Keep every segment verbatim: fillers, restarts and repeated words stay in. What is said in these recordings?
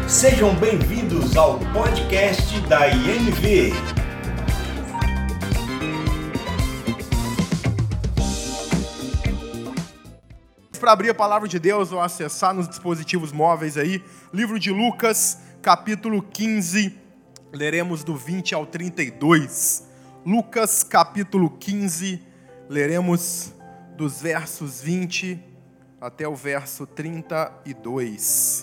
Sejam bem-vindos ao podcast da I N V. Para abrir a palavra de Deus ou acessar nos dispositivos móveis aí, livro de Lucas, capítulo quinze, leremos do vinte ao trinta e dois. Lucas, capítulo quinze, leremos dos versos vinte até o verso trinta e dois.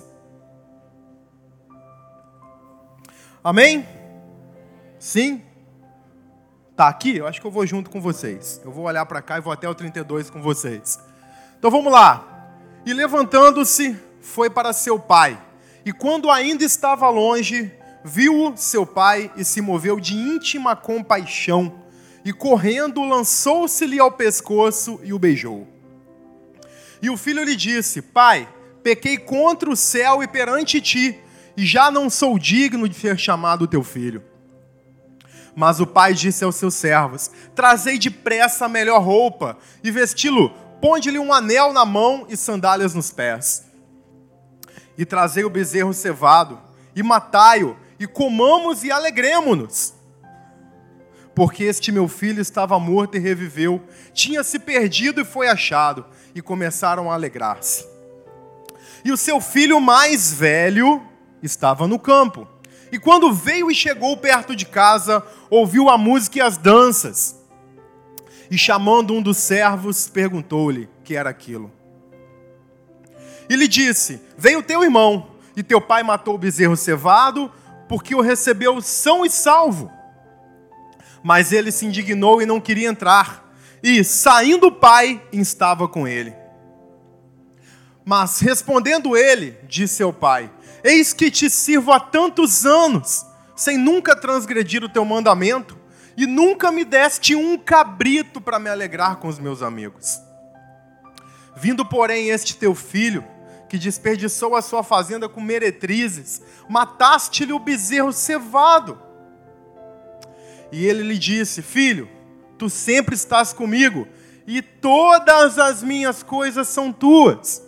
Amém? Sim? Tá aqui? Eu acho que eu vou junto com vocês. Eu vou olhar para cá e vou até o trinta e dois com vocês. Então vamos lá. E levantando-se, foi para seu pai. E quando ainda estava longe, viu seu pai e se moveu de íntima compaixão. E correndo, lançou-se-lhe ao pescoço e o beijou. E o filho lhe disse: Pai, pequei contra o céu e perante ti, e já não sou digno de ser chamado teu filho. Mas o pai disse aos seus servos: Trazei depressa a melhor roupa, e vesti-lo, ponde-lhe um anel na mão e sandálias nos pés. E trazei o bezerro cevado, e matai-o, e comamos e alegremo-nos. Porque este meu filho estava morto e reviveu, tinha se perdido e foi achado, e começaram a alegrar-se. E o seu filho mais velho estava no campo. E quando veio e chegou perto de casa, ouviu a música e as danças. E chamando um dos servos, perguntou-lhe o que era aquilo. E lhe disse: Veio teu irmão, e teu pai matou o bezerro cevado, porque o recebeu são e salvo. Mas ele se indignou e não queria entrar. E, saindo o pai, estava com ele. Mas, respondendo ele, disse ao pai: Eis que te sirvo há tantos anos, sem nunca transgredir o teu mandamento, e nunca me deste um cabrito para me alegrar com os meus amigos. Vindo, porém, este teu filho, que desperdiçou a sua fazenda com meretrizes, mataste-lhe o bezerro cevado. E ele lhe disse: Filho, tu sempre estás comigo, e todas as minhas coisas são tuas.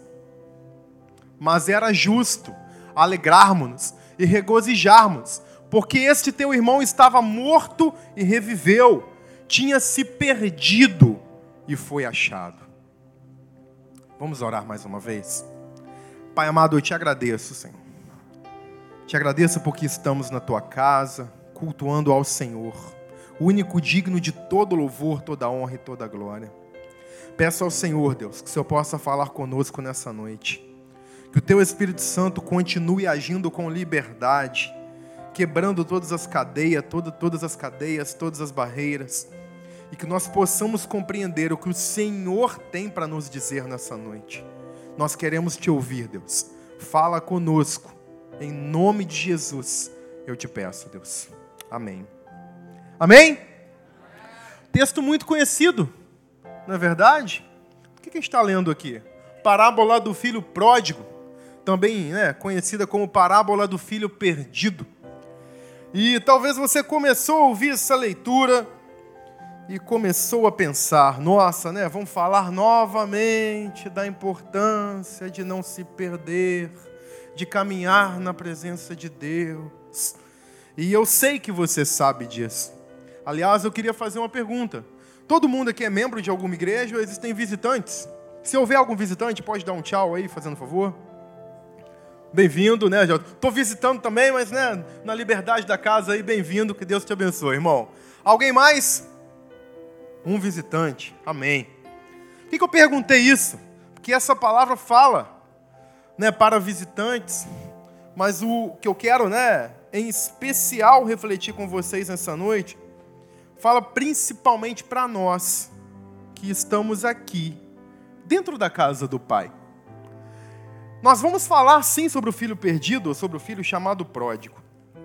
Mas era justo alegrarmos-nos e regozijarmos, porque este teu irmão estava morto e reviveu, tinha se perdido e foi achado. Vamos orar mais uma vez? Pai amado, eu te agradeço, Senhor. Te agradeço porque estamos na tua casa, cultuando ao Senhor, o único digno de todo louvor, toda honra e toda glória. Peço ao Senhor, Deus, que o Senhor possa falar conosco nessa noite. Que o teu Espírito Santo continue agindo com liberdade, quebrando todas as cadeias, todo, todas as cadeias, todas as barreiras, e que nós possamos compreender o que o Senhor tem para nos dizer nessa noite. Nós queremos te ouvir, Deus. Fala conosco, em nome de Jesus, eu te peço, Deus. Amém. Amém? Texto muito conhecido, não é verdade? O que a gente está lendo aqui? Parábola do filho pródigo, também né, conhecida como parábola do filho perdido. E talvez você começou a ouvir essa leitura e começou a pensar: nossa, né, vamos falar novamente da importância de não se perder, de caminhar na presença de Deus. E eu sei que você sabe disso. Aliás, eu queria fazer uma pergunta. Todo mundo aqui é membro de alguma igreja ou existem visitantes? Se houver algum visitante, pode dar um tchau aí, fazendo favor. Bem-vindo, né? Estou visitando também, mas né, na liberdade da casa aí, bem-vindo, que Deus te abençoe, irmão. Alguém mais? Um visitante, amém. Por que, que eu perguntei isso? Porque essa palavra fala, né, para visitantes, mas o que eu quero, né, em especial refletir com vocês nessa noite, fala principalmente para nós, que estamos aqui, dentro da casa do Pai. Nós vamos falar sim sobre o filho perdido, sobre o filho chamado pródigo.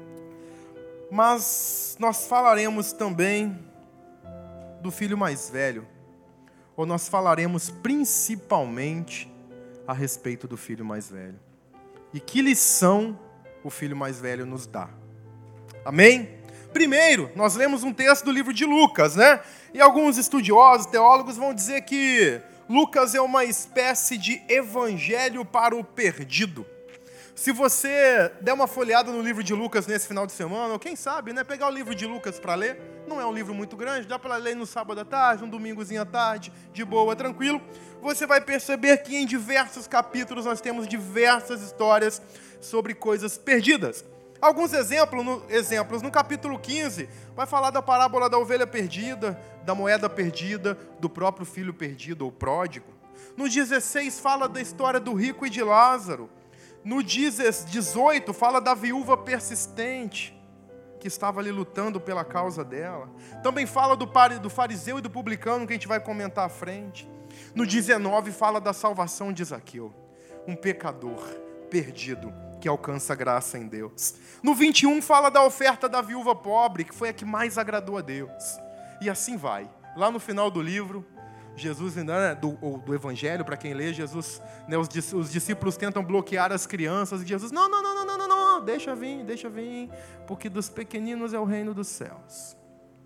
Mas nós falaremos também do filho mais velho. Ou nós falaremos principalmente a respeito do filho mais velho. E que lição o filho mais velho nos dá. Amém? Primeiro, nós lemos um texto do livro de Lucas, né? E alguns estudiosos, teólogos vão dizer que Lucas é uma espécie de evangelho para o perdido. Se você der uma folheada no livro de Lucas nesse final de semana, ou quem sabe, né, pegar o livro de Lucas para ler, não é um livro muito grande, dá para ler no sábado à tarde, um domingozinho à tarde, de boa, tranquilo. Você vai perceber que em diversos capítulos nós temos diversas histórias sobre coisas perdidas. Alguns exemplos no, exemplos, no capítulo quinze, vai falar da parábola da ovelha perdida, da moeda perdida, do próprio filho perdido ou pródigo. No dezesseis fala da história do rico e de Lázaro. No dezoito, fala da viúva persistente, que estava ali lutando pela causa dela. Também fala do fariseu e do publicano, que a gente vai comentar à frente. No dezenove, fala da salvação de Zaqueu, um pecador perdido, que alcança graça em Deus. No vinte e um, fala da oferta da viúva pobre, que foi a que mais agradou a Deus. E assim vai. Lá no final do livro, Jesus, né, do, do Evangelho, para quem lê, Jesus, né, os, os discípulos tentam bloquear as crianças, e Jesus, não, não, não, não, não, não, não, deixa vir, deixa vir, porque dos pequeninos é o reino dos céus.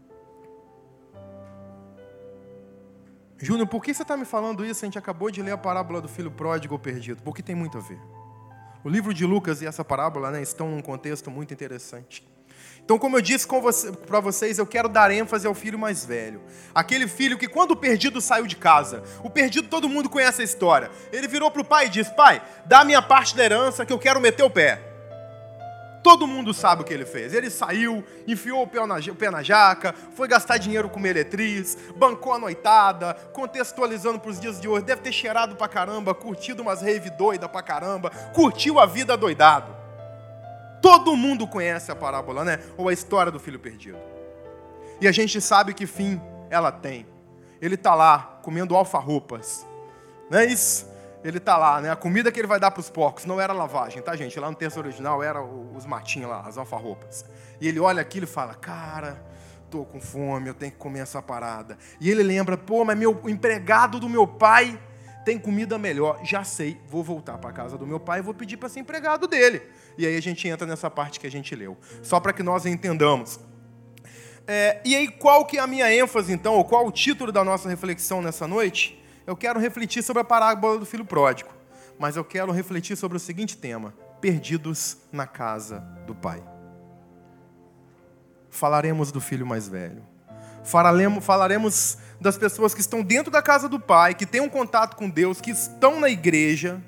Júnior, por que você está me falando isso? A gente acabou de ler a parábola do filho pródigo ou perdido, porque tem muito a ver. O livro de Lucas e essa parábola, né, estão num contexto muito interessante. Então, como eu disse você, para vocês, eu quero dar ênfase ao filho mais velho. Aquele filho que, quando o perdido saiu de casa, o perdido, todo mundo conhece a história. Ele virou para o pai e disse, pai, dá a minha parte da herança que eu quero meter o pé. Todo mundo sabe o que ele fez. Ele saiu, enfiou o pé na, o pé na jaca, foi gastar dinheiro com meretriz, bancou a noitada, contextualizando para os dias de hoje, deve ter cheirado pra caramba, curtido umas rave doida pra caramba, curtiu a vida doidado. Todo mundo conhece a parábola, né? Ou a história do filho perdido. E a gente sabe que fim ela tem. Ele está lá, comendo alfarropas. Não é isso? Ele está lá, né? A comida que ele vai dar para os porcos não era lavagem, tá, gente? Lá no texto original era os matinhos lá, as alfarropas. E ele olha aquilo e fala, cara, tô com fome, eu tenho que comer essa parada. E ele lembra, pô, mas meu, o empregado do meu pai tem comida melhor. Já sei, vou voltar para a casa do meu pai e vou pedir para ser empregado dele. E aí a gente entra nessa parte que a gente leu. Só para que nós entendamos. É, e aí qual que é a minha ênfase então, ou qual o título da nossa reflexão nessa noite? Eu quero refletir sobre a parábola do filho pródigo. Mas eu quero refletir sobre o seguinte tema. Perdidos na casa do pai. Falaremos do filho mais velho. Falaremos, falaremos das pessoas que estão dentro da casa do pai, que têm um contato com Deus, que estão na igreja,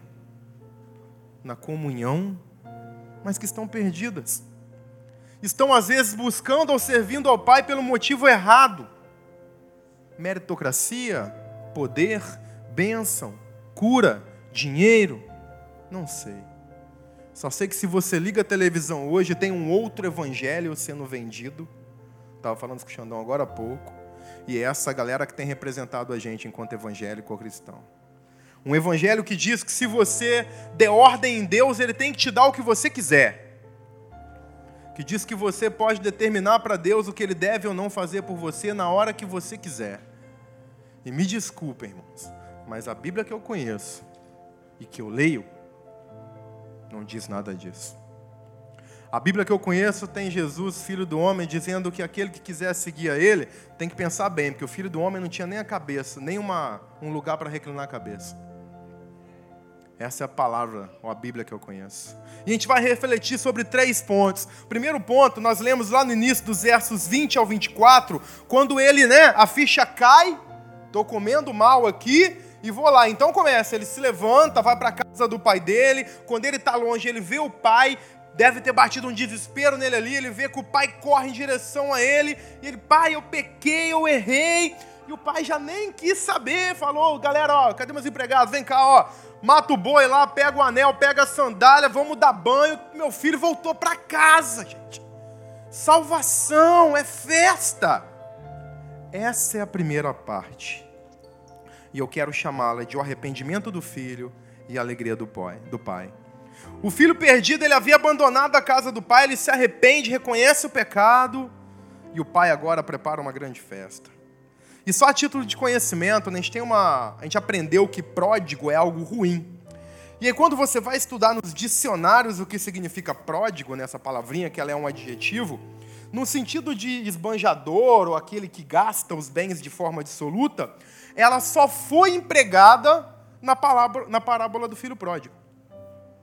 na comunhão, mas que estão perdidas. Estão, às vezes, buscando ou servindo ao pai pelo motivo errado. Meritocracia, poder, bênção, cura, dinheiro, não sei. Só sei que se você liga a televisão hoje, tem um outro evangelho sendo vendido. Estava falando com o Xandão agora há pouco. E é essa galera que tem representado a gente enquanto evangélico ou cristão. Um evangelho que diz que se você der ordem em Deus, Ele tem que te dar o que você quiser. Que diz que você pode determinar para Deus o que Ele deve ou não fazer por você na hora que você quiser. E me desculpem, irmãos, mas a Bíblia que eu conheço e que eu leio, não diz nada disso. A Bíblia que eu conheço tem Jesus, filho do homem, dizendo que aquele que quiser seguir a Ele tem que pensar bem, porque o filho do homem não tinha nem a cabeça, nem uma, um lugar para reclinar a cabeça. Essa é a palavra, ou a Bíblia que eu conheço. E a gente vai refletir sobre três pontos. Primeiro ponto, nós lemos lá no início dos versos vinte ao vinte e quatro, quando ele, né, a ficha cai, estou comendo mal aqui, e vou lá. Então começa, ele se levanta, vai para a casa do pai dele, quando ele está longe, ele vê o pai, deve ter batido um desespero nele ali, ele vê que o pai corre em direção a ele, e ele, pai, eu pequei, eu errei, e o pai já nem quis saber, falou, galera, ó, cadê meus empregados? Vem cá, ó, mata o boi lá, pega o anel, pega a sandália, vamos dar banho, meu filho voltou para casa, gente. Salvação, é festa. Essa é a primeira parte. E eu quero chamá-la de o arrependimento do filho e a alegria do pai. Do pai. O filho perdido, ele havia abandonado a casa do pai, ele se arrepende, reconhece o pecado, e o pai agora prepara uma grande festa. E só a título de conhecimento, né, a gente tem uma, a gente aprendeu que pródigo é algo ruim. E aí quando você vai estudar nos dicionários o que significa pródigo, nessa palavrinha, que ela é um adjetivo, no sentido de esbanjador, ou aquele que gasta os bens de forma dissoluta, ela só foi empregada na, palavra, na parábola do filho pródigo.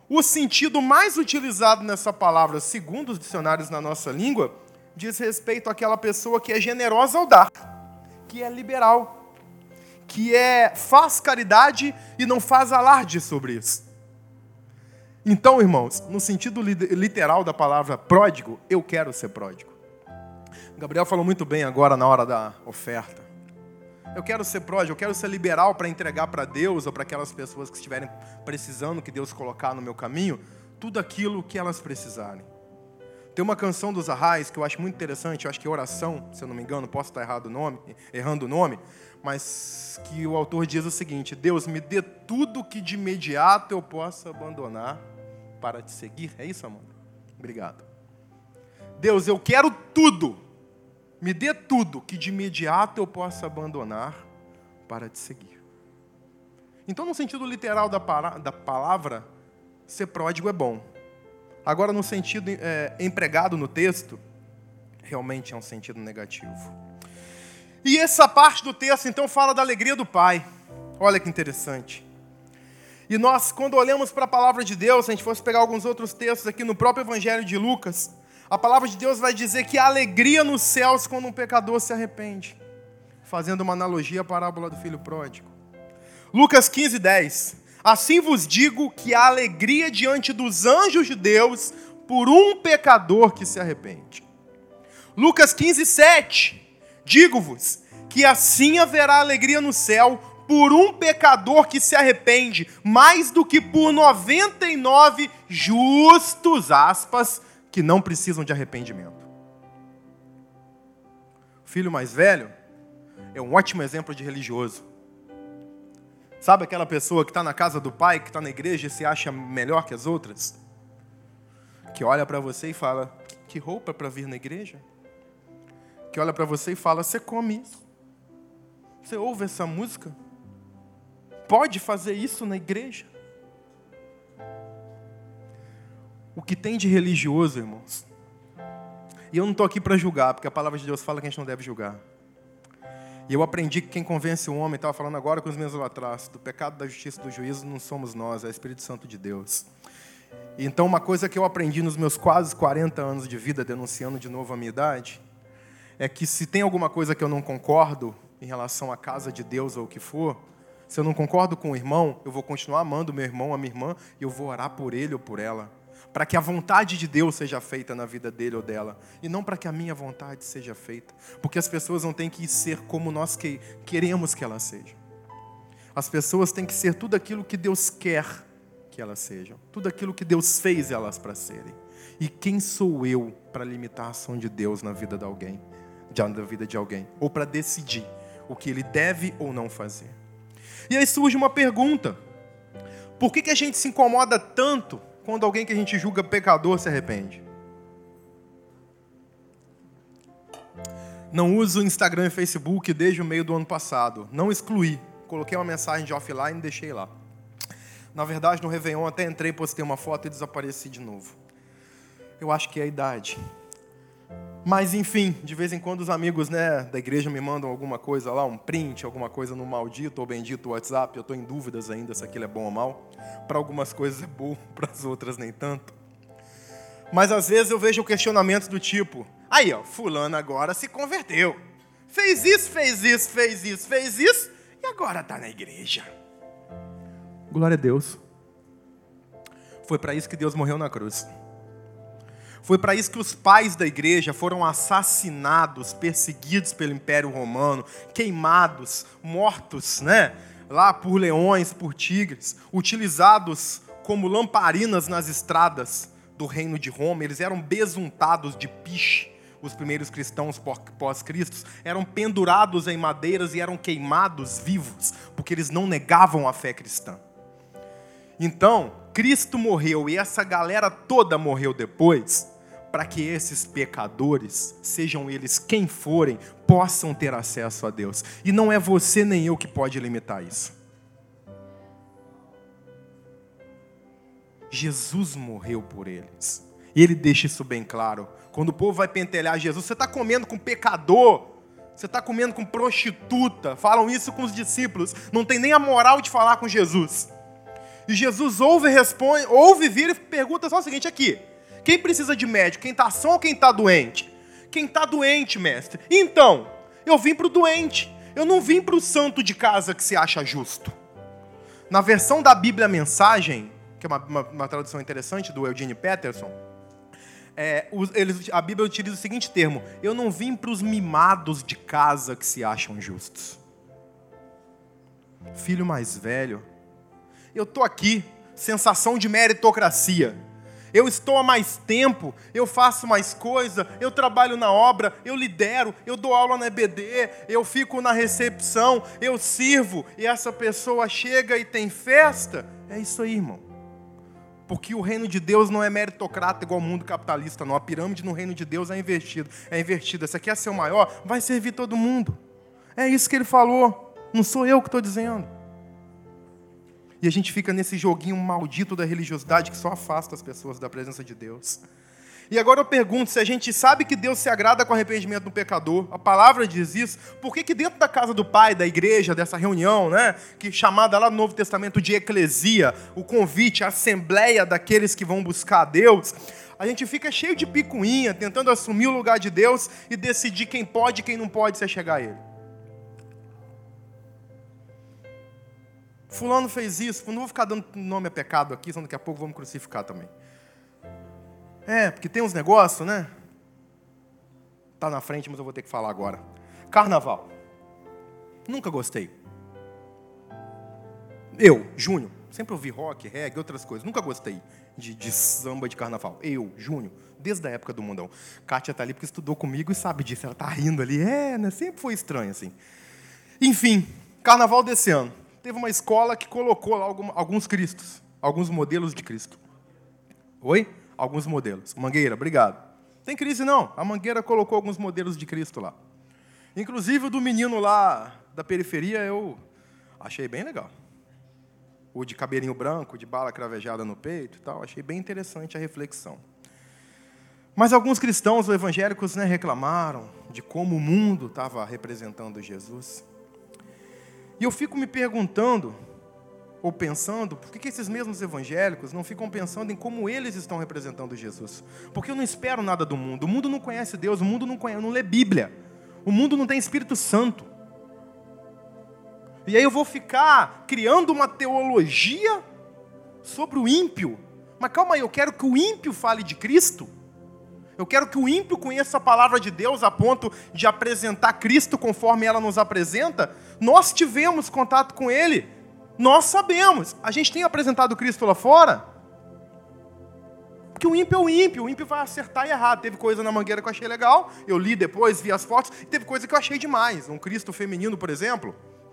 O sentido mais utilizado nessa palavra, segundo os dicionários na nossa língua, diz respeito àquela pessoa que é generosa ao dar, que é liberal, que é, faz caridade e não faz alarde sobre isso. Então, irmãos, no sentido literal da palavra pródigo, eu quero ser pródigo. Gabriel falou muito bem agora na hora da oferta. Eu quero ser pródigo, eu quero ser liberal para entregar para Deus ou para aquelas pessoas que estiverem precisando que Deus colocar no meu caminho, tudo aquilo que elas precisarem. Tem uma canção dos Arrais que eu acho muito interessante, eu acho que é Oração, se eu não me engano, posso estar errado o nome, errando o nome, mas que o autor diz o seguinte: Deus, me dê tudo que de imediato eu possa abandonar para te seguir. É isso, Amanda? Obrigado. Deus, eu quero tudo. Me dê tudo que de imediato eu possa abandonar para te seguir. Então, no sentido literal da, para, da palavra, ser pródigo é bom. Agora, no sentido é, empregado no texto, realmente é um sentido negativo. E essa parte do texto, então, fala da alegria do Pai. Olha que interessante. E nós, quando olhamos para a palavra de Deus, se a gente fosse pegar alguns outros textos aqui no próprio Evangelho de Lucas, a palavra de Deus vai dizer que há alegria nos céus quando um pecador se arrepende, fazendo uma analogia à parábola do filho pródigo. Lucas quinze, dez. Assim vos digo que há alegria diante dos anjos de Deus por um pecador que se arrepende. Lucas quinze, sete. Digo-vos que assim haverá alegria no céu por um pecador que se arrepende, mais do que por noventa e nove justos, aspas, que não precisam de arrependimento. O filho mais velho é um ótimo exemplo de religioso. Sabe aquela pessoa que está na casa do pai, que está na igreja e se acha melhor que as outras? Que olha para você e fala, que roupa para vir na igreja? Que olha para você e fala, você come isso? Você ouve essa música? Pode fazer isso na igreja? O que tem de religioso, irmãos? E eu não estou aqui para julgar, porque a palavra de Deus fala que a gente não deve julgar. E eu aprendi que quem convence o homem, estava falando agora com os meus lá atrás, do pecado, da justiça e do juízo não somos nós, é o Espírito Santo de Deus. Então, uma coisa que eu aprendi nos meus quase quarenta anos de vida, denunciando de novo a minha idade, é que se tem alguma coisa que eu não concordo em relação à casa de Deus ou o que for, se eu não concordo com o irmão, eu vou continuar amando o meu irmão, a minha irmã, e eu vou orar por ele ou por ela, para que a vontade de Deus seja feita na vida dele ou dela, e não para que a minha vontade seja feita, porque as pessoas não têm que ser como nós que queremos que elas sejam. As pessoas têm que ser tudo aquilo que Deus quer que elas sejam, tudo aquilo que Deus fez elas para serem. E quem sou eu para limitar a ação de Deus na vida de alguém, na vida de alguém, ou para decidir o que ele deve ou não fazer? E aí surge uma pergunta: por que que a gente se incomoda tanto quando alguém que a gente julga pecador se arrepende? Não uso Instagram e Facebook desde o meio do ano passado. Não excluí. Coloquei uma mensagem de offline e deixei lá. Na verdade, no Réveillon até entrei, postei uma foto e desapareci de novo. Eu acho que é a idade. Mas, enfim, de vez em quando os amigos, né, da igreja me mandam alguma coisa lá, um print, alguma coisa no maldito ou bendito WhatsApp. Eu estou em dúvidas ainda se aquilo é bom ou mal. Para algumas coisas é bom, para as outras nem tanto. Mas às vezes eu vejo questionamentos do tipo, aí ó, fulano agora se converteu. Fez isso, fez isso, fez isso, fez isso, e agora está na igreja. Glória a Deus. Foi para isso que Deus morreu na cruz. Foi para isso que os pais da igreja foram assassinados, perseguidos pelo Império Romano, queimados, mortos, né? Lá por leões, por tigres, utilizados como lamparinas nas estradas do reino de Roma. Eles eram besuntados de piche. Os primeiros cristãos pós-cristos eram pendurados em madeiras e eram queimados vivos, porque eles não negavam a fé cristã. Então, Cristo morreu e essa galera toda morreu depois, para que esses pecadores, sejam eles quem forem, possam ter acesso a Deus. E não é você nem eu que pode limitar isso. Jesus morreu por eles. E ele deixa isso bem claro. Quando o povo vai pentelhar Jesus, você está comendo com pecador, você está comendo com prostituta. Falam isso com os discípulos. Não tem nem a moral de falar com Jesus. E Jesus ouve, responde, ouve, vira e pergunta só o seguinte aqui. Quem precisa de médico? Quem está são ou quem está doente? Quem está doente, mestre. Então, eu vim para o doente. Eu não vim para o santo de casa que se acha justo. Na versão da Bíblia Mensagem, que é uma, uma, uma tradução interessante do Eugene Peterson, é, os, eles, a Bíblia utiliza o seguinte termo: eu não vim para os mimados de casa que se acham justos. Filho mais velho, eu estou aqui, sensação de meritocracia. Eu estou há mais tempo, eu faço mais coisa, eu trabalho na obra, eu lidero, eu dou aula na E B D, eu fico na recepção, eu sirvo, e essa pessoa chega e tem festa. É isso aí, irmão. Porque o reino de Deus não é meritocrata igual ao mundo capitalista, não. A pirâmide no reino de Deus é invertida. É invertida. Você quer ser o maior? Vai servir todo mundo. É isso que ele falou. Não sou eu que estou dizendo. E a gente fica nesse joguinho maldito da religiosidade que só afasta as pessoas da presença de Deus. E agora eu pergunto, se a gente sabe que Deus se agrada com o arrependimento do pecador, a palavra diz isso, por que que dentro da casa do Pai, da igreja, dessa reunião, né, que chamada lá no Novo Testamento de eclesia, o convite, a assembleia daqueles que vão buscar a Deus, a gente fica cheio de picuinha, tentando assumir o lugar de Deus e decidir quem pode e quem não pode se achegar a Ele. Fulano fez isso, não vou ficar dando nome a pecado aqui, senão daqui a pouco vamos crucificar também. É, porque tem uns negócios, né? Tá na frente, mas eu vou ter que falar agora. Carnaval. Nunca gostei. Eu, Júnior, sempre ouvi rock, reggae, outras coisas. Nunca gostei de, de samba de carnaval. Eu, Júnior, desde a época do Mundão. Kátia tá ali porque estudou comigo e sabe disso. Ela tá rindo ali. É, né? Sempre foi estranho, assim. Enfim, carnaval desse ano. Teve uma escola que colocou lá alguns cristos. Alguns modelos de Cristo. Oi? Alguns modelos. Mangueira, obrigado. Tem crise não. A Mangueira colocou alguns modelos de Cristo lá. Inclusive o do menino lá da periferia eu achei bem legal. O de cabelinho branco, de bala cravejada no peito e tal. Achei bem interessante a reflexão. Mas alguns cristãos evangélicos, né, reclamaram de como o mundo estava representando Jesus. E eu fico me perguntando, ou pensando, por que esses mesmos evangélicos não ficam pensando em como eles estão representando Jesus? Porque eu não espero nada do mundo. O mundo não conhece Deus, o mundo não, conhece, não lê Bíblia. O mundo não tem Espírito Santo. E aí eu vou ficar criando uma teologia sobre o ímpio. Mas calma aí, eu quero que o ímpio fale de Cristo? Eu quero que o ímpio conheça a palavra de Deus a ponto de apresentar Cristo conforme ela nos apresenta? Nós tivemos contato com Ele. Nós sabemos. A gente tem apresentado Cristo lá fora? Porque o ímpio é o ímpio. O ímpio vai acertar e errar. Teve coisa na Mangueira que eu achei legal. Eu li depois, vi as fotos. E teve coisa que eu achei demais. Um Cristo feminino, por exemplo.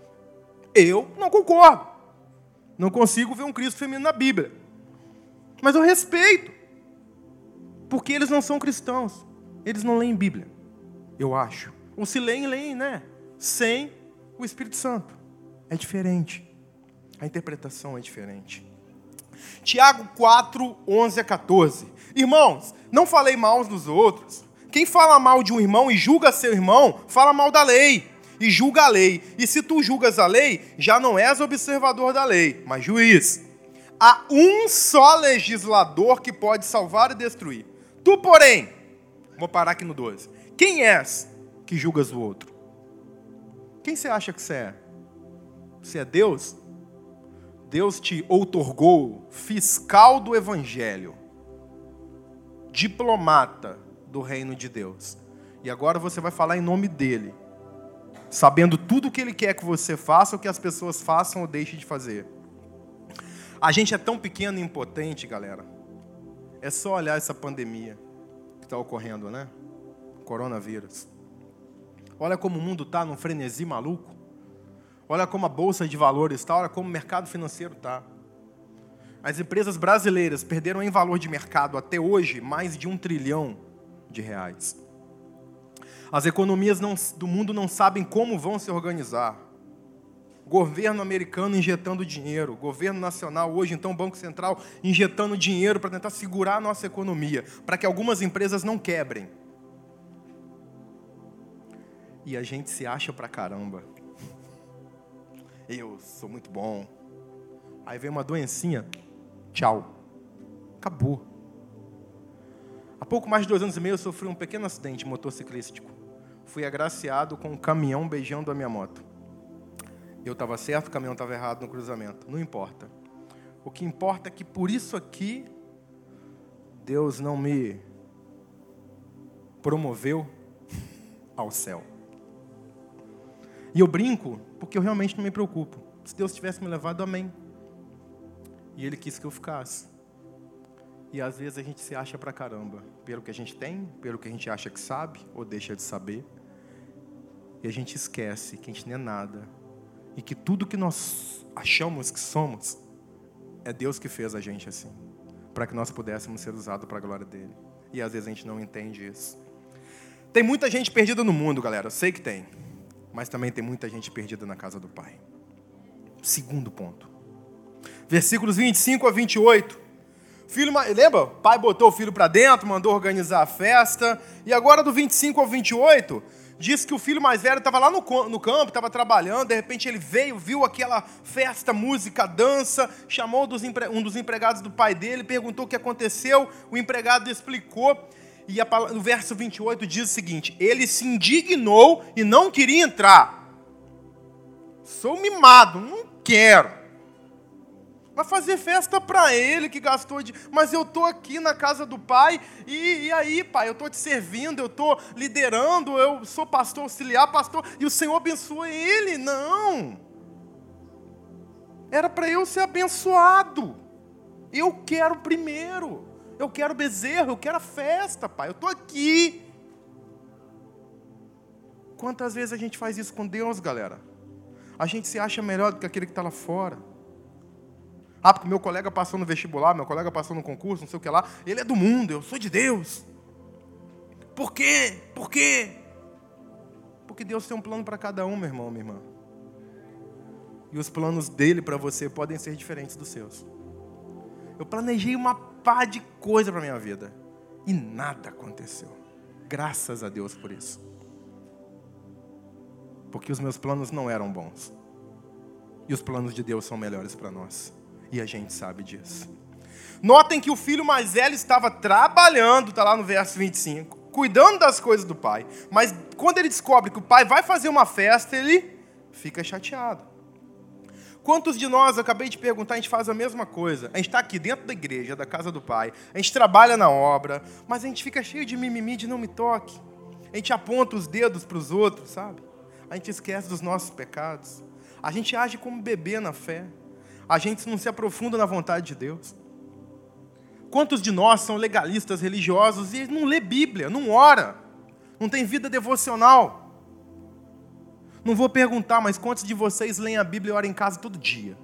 Eu não concordo. Não consigo ver um Cristo feminino na Bíblia. Mas eu respeito. Porque eles não são cristãos. Eles não leem Bíblia. Eu acho. Ou se leem, leem, né? Sem o Espírito Santo. É diferente. A interpretação é diferente. Tiago quatro, onze a quatorze. Irmãos, não falei mal uns dos outros. Quem fala mal de um irmão e julga seu irmão, fala mal da lei. E julga a lei. E se tu julgas a lei, já não és observador da lei, mas juiz. Há um só legislador que pode salvar e destruir. Tu, porém, vou parar aqui no doze. Quem és que julgas o outro? Quem você acha que você é? Você é Deus? Deus te outorgou fiscal do Evangelho, diplomata do reino de Deus. E agora você vai falar em nome dele, sabendo tudo o que ele quer que você faça, ou que as pessoas façam ou deixem de fazer. A gente é tão pequeno e impotente, galera. É só olhar essa pandemia que está ocorrendo, né? Coronavírus. Olha como o mundo está num frenesi maluco. Olha como a Bolsa de Valores está, olha como o mercado financeiro está. As empresas brasileiras perderam em valor de mercado até hoje mais de um trilhão de reais. As economias não, do mundo não sabem como vão se organizar. Governo americano injetando dinheiro, governo nacional, hoje então o Banco Central injetando dinheiro para tentar segurar a nossa economia, para que algumas empresas não quebrem. E a gente se acha pra caramba. Eu sou muito bom, Aí vem uma doencinha, tchau. Acabou. Há pouco mais de dois anos e meio eu sofri um pequeno acidente motociclístico. Fui agraciado com um caminhão beijando a minha moto. Eu estava certo, o caminhão estava errado no cruzamento. Não importa. O que importa é que por isso aqui, Deus não me promoveu ao céu. E eu brinco porque eu realmente não me preocupo. Se Deus tivesse me levado, amém. E Ele quis que eu ficasse. E às vezes a gente se acha pra caramba. Pelo que a gente tem, pelo que a gente acha que sabe, ou deixa de saber. E a gente esquece que a gente não é nada. E que tudo que nós achamos que somos, é Deus que fez a gente assim. Para que nós pudéssemos ser usados para a glória dEle. E às vezes a gente não entende isso. Tem muita gente perdida no mundo, galera. Eu sei que tem. Mas também tem muita gente perdida na casa do Pai. Segundo ponto. Versículos vinte e cinco a vinte e oito. Filho, lembra? O pai botou o filho para dentro, mandou organizar a festa. E agora do vinte e cinco ao vinte e oito, diz que o filho mais velho estava lá no, no campo, estava trabalhando. De repente ele veio, viu aquela festa, música, dança. Chamou dos empre... um dos empregados do pai dele, perguntou o que aconteceu. O empregado explicou. E a, no verso vinte e oito diz o seguinte: ele se indignou e não queria entrar. Sou mimado, não quero. Vai fazer festa para ele que gastou de... Mas eu estou aqui na casa do pai e, e aí, pai, eu estou te servindo, eu estou liderando, eu sou pastor auxiliar, pastor, e o Senhor abençoa ele. Não. Era para eu ser abençoado. Eu quero primeiro. Eu quero bezerro, eu quero a festa, pai. Eu estou aqui. Quantas vezes a gente faz isso com Deus, galera? A gente se acha melhor do que aquele que está lá fora. Ah, porque meu colega passou no vestibular, meu colega passou no concurso, não sei o que lá. Ele é do mundo, eu sou de Deus. Por quê? Por quê? Porque Deus tem um plano para cada um, meu irmão, minha irmã. E os planos dele para você podem ser diferentes dos seus. Eu planejei uma pá de coisa para minha vida. E nada aconteceu. Graças a Deus por isso. Porque os meus planos não eram bons. E os planos de Deus são melhores para nós. E a gente sabe disso. Notem que o filho mais velho estava trabalhando, está lá no verso vinte e cinco, cuidando das coisas do pai. Mas quando ele descobre que o pai vai fazer uma festa, ele fica chateado. Quantos de nós, eu acabei de perguntar, a gente faz a mesma coisa? A gente está aqui dentro da igreja, da casa do pai. A gente trabalha na obra, mas a gente fica cheio de mimimi, de não me toque. A gente aponta os dedos para os outros, sabe? A gente esquece dos nossos pecados. A gente age como bebê na fé. A gente não se aprofunda na vontade de Deus. Quantos de nós são legalistas religiosos e não lê Bíblia, não ora, não tem vida devocional? Não vou perguntar, mas quantos de vocês leem a Bíblia e oram em casa todo dia?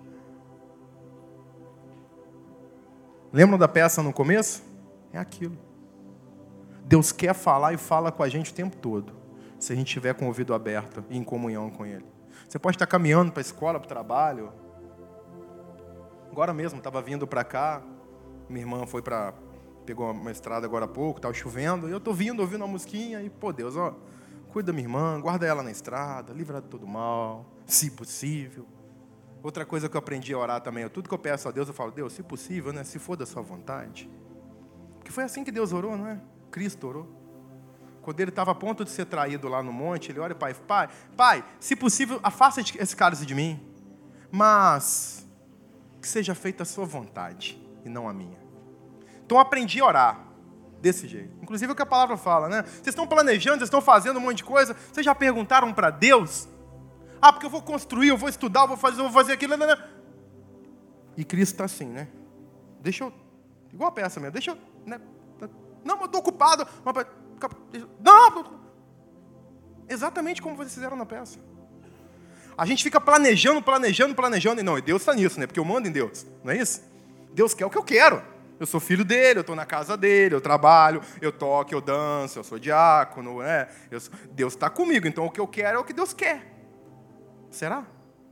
Lembram da peça no começo? É aquilo. Deus quer falar e fala com a gente o tempo todo, se a gente estiver com o ouvido aberto e em comunhão com Ele. Você pode estar caminhando para a escola, para o trabalho. Agora mesmo, estava vindo para cá, minha irmã foi para... Pegou uma estrada agora há pouco, estava chovendo, e eu estou vindo, ouvindo uma musiquinha, e, pô, Deus, ó, cuida da minha irmã, guarda ela na estrada, livra de todo mal, se possível. Outra coisa que eu aprendi a orar também, tudo que eu peço a Deus, eu falo, Deus, se possível, né, se for da sua vontade. Porque foi assim que Deus orou, não é? Cristo orou. Quando ele estava a ponto de ser traído lá no monte, ele olha para o pai, pai, pai, se possível, afasta esse cálice de mim, mas que seja feita a sua vontade e não a minha. Então eu aprendi a orar desse jeito. Inclusive é o que a palavra fala, né? Vocês estão planejando, vocês estão fazendo um monte de coisa, vocês já perguntaram para Deus? Ah, porque eu vou construir, eu vou estudar, eu vou fazer, eu vou fazer aquilo. Né, né. E Cristo está assim, né? Deixa eu... Igual a peça mesmo, deixa eu... Né, não, eu estou ocupado. Não, exatamente como vocês fizeram na peça. A gente fica planejando, planejando, planejando. E não, e Deus está nisso, né? Porque eu mando em Deus, não é isso? Deus quer o que eu quero. Eu sou filho dele, eu estou na casa dele, eu trabalho, eu toco, eu danço, eu sou diácono, né? Eu sou... Deus está comigo, então o que eu quero é o que Deus quer. Será?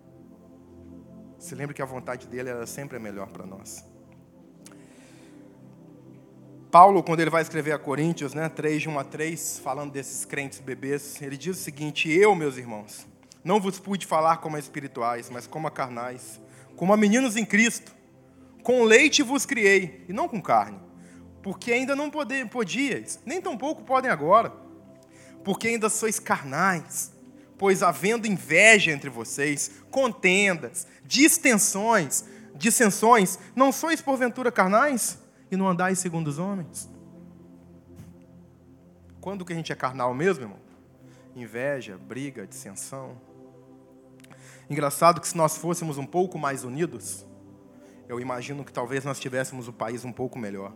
Se lembra que a vontade dele era sempre a melhor para nós. Paulo, quando ele vai escrever a Coríntios, né, três, de um a três, falando desses crentes bebês, ele diz o seguinte: eu, meus irmãos, não vos pude falar como a espirituais, mas como a carnais, como a meninos em Cristo. Com leite vos criei, e não com carne, porque ainda não pode, podíeis, nem tampouco podem agora, porque ainda sois carnais, pois havendo inveja entre vocês, contendas, distensões, dissensões, não sois porventura carnais, e não andais segundo os homens? Quando que a gente é carnal mesmo, irmão? Inveja, briga, dissensão. Engraçado que se nós fôssemos um pouco mais unidos, eu imagino que talvez nós tivéssemos o país um pouco melhor.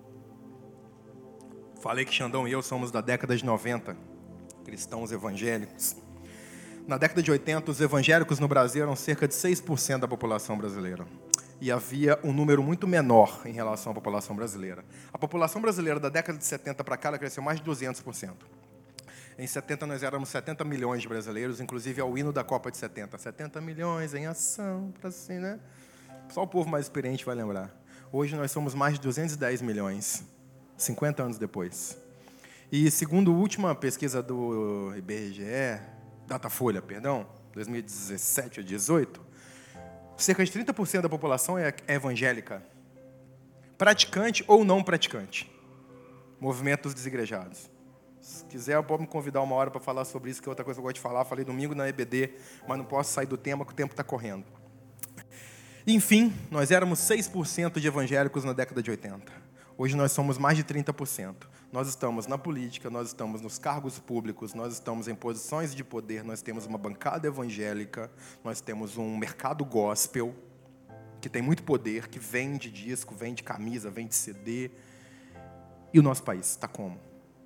Falei que Xandão e eu somos da década de noventa, cristãos evangélicos. Na década de oitenta, os evangélicos no Brasil eram cerca de seis por cento da população brasileira. E havia um número muito menor em relação à população brasileira. A população brasileira da década de setenta para cá, ela cresceu mais de duzentos por cento. Em setenta, nós éramos setenta milhões de brasileiros, inclusive ao hino da Copa de setenta. setenta milhões em ação, para assim, né? Só o povo mais experiente vai lembrar. Hoje nós somos mais de duzentos e dez milhões, cinquenta anos depois. E segundo a última pesquisa do I B G E, Datafolha, perdão, dois mil e dezessete ou dezoito, cerca de trinta por cento da população é evangélica. Praticante ou não praticante. Movimentos desigrejados. Se quiser, pode me convidar uma hora para falar sobre isso, que é outra coisa que eu gosto de falar. Falei domingo na E B D, mas não posso sair do tema, porque o tempo está correndo. Enfim, nós éramos seis por cento de evangélicos na década de oitenta. Hoje nós somos mais de trinta por cento. Nós estamos na política, nós estamos nos cargos públicos, nós estamos em posições de poder, nós temos uma bancada evangélica, nós temos um mercado gospel, que tem muito poder, que vende disco, vende camisa, vende C D. E o nosso país está como?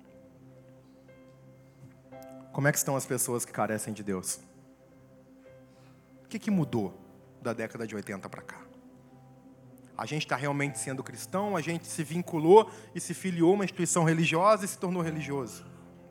Como é que estão as pessoas que carecem de Deus? O que, que mudou da década de oitenta para cá? A gente está realmente sendo cristão, a gente se vinculou e se filiou a uma instituição religiosa e se tornou religioso.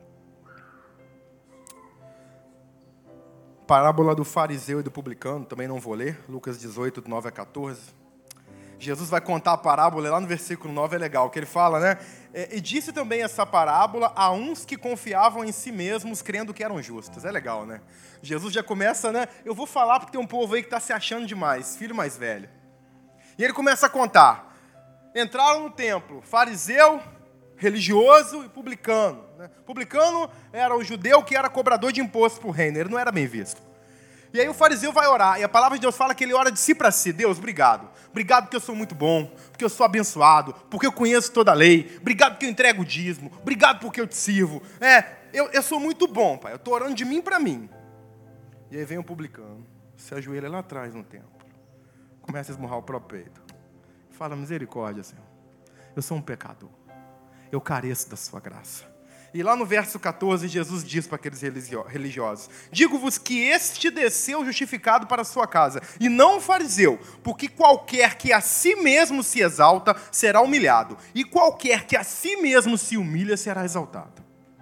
Parábola do fariseu e do publicano, também não vou ler, Lucas dezoito, do nove a quatorze. Jesus vai contar a parábola, lá no versículo nove é legal, que ele fala, né? E disse também essa parábola a uns que confiavam em si mesmos, crendo que eram justos. É legal, né? Jesus já começa, né? Eu vou falar porque tem um povo aí que está se achando demais, filho mais velho. E ele começa a contar. Entraram no templo, fariseu, religioso e publicano. Né? Publicano era o judeu que era cobrador de imposto para o reino, ele não era bem visto. E aí o fariseu vai orar, e a palavra de Deus fala que ele ora de si para si. Deus, obrigado. Obrigado porque eu sou muito bom, porque eu sou abençoado, porque eu conheço toda a lei. Obrigado porque eu entrego o dízimo. Obrigado porque eu te sirvo. É, eu, eu sou muito bom, pai. Eu estou orando de mim para mim. E aí vem o publicano, se ajoelha lá atrás no templo. Começa a esmurrar o próprio peito. Fala, misericórdia, Senhor. Eu sou um pecador. Eu careço da sua graça. E lá no verso quatorze, Jesus diz para aqueles religiosos: digo-vos que este desceu justificado para a sua casa, e não o fariseu, porque qualquer que a si mesmo se exalta, será humilhado, e qualquer que a si mesmo se humilha, será exaltado.